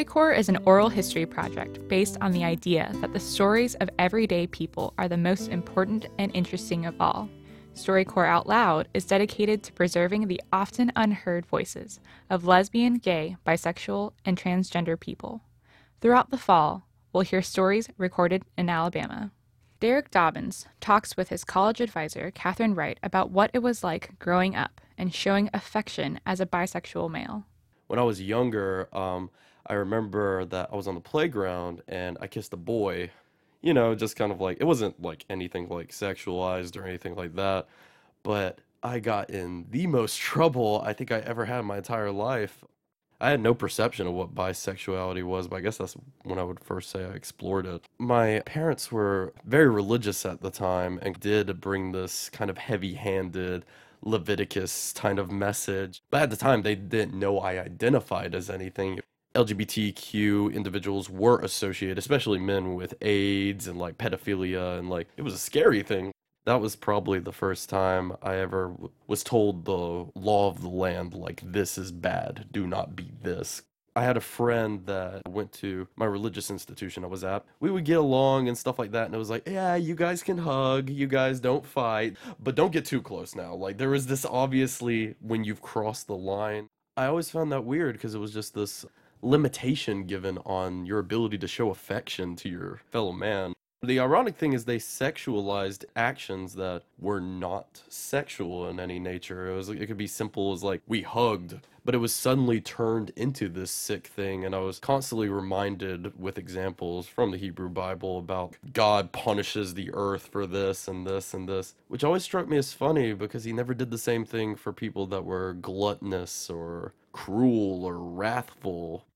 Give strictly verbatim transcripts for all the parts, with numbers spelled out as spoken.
StoryCorps is an oral history project based on the idea that the stories of everyday people are the most important and interesting of all. StoryCorps Out Loud is dedicated to preserving the often unheard voices of lesbian, gay, bisexual, and transgender people. Throughout the fall, we'll hear stories recorded in Alabama. Derek Dobbins talks with his college advisor, Catherine Wright, about what it was like growing up and showing affection as a bisexual male. When I was younger, um, I remember that I was on the playground and I kissed a boy. You know, just kind of like, it wasn't like anything like sexualized or anything like that, but I got in the most trouble I think I ever had in my entire life. I had no perception of what bisexuality was, but I guess that's when I would first say I explored it. My parents were very religious at the time and did bring this kind of heavy-handed Leviticus kind of message. But at the time, they didn't know I identified as anything. L G B T Q individuals were associated, especially men, with AIDS and like pedophilia, and like it was a scary thing. That was probably the first time I ever w- was told the law of the land, like, this is bad, do not be this. I had a friend that went to my religious institution I was at. We would get along and stuff like that, and it was like, yeah, you guys can hug, you guys don't fight, but don't get too close now. Like, there is this obviously when you've crossed the line. I always found that weird because it was just this limitation given on your ability to show affection to your fellow man. The ironic thing is they sexualized actions that were not sexual in any nature. It was it could be simple as like we hugged, but it was suddenly turned into this sick thing, and I was constantly reminded with examples from the Hebrew Bible about God punishes the earth for this and this and this, which always struck me as funny because he never did the same thing for people that were gluttonous or cruel or wrathful.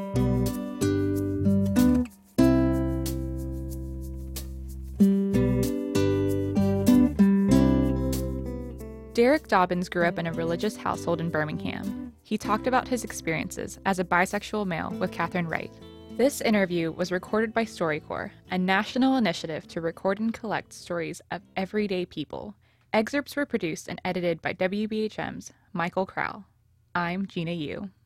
Derek Dobbins grew up in a religious household in Birmingham. He talked about his experiences as a bisexual male with Catherine Wright. This interview was recorded by StoryCorps, a national initiative to record and collect stories of everyday people. Excerpts were produced and edited by W B H M's Michael Crowell. I'm Gina Yu.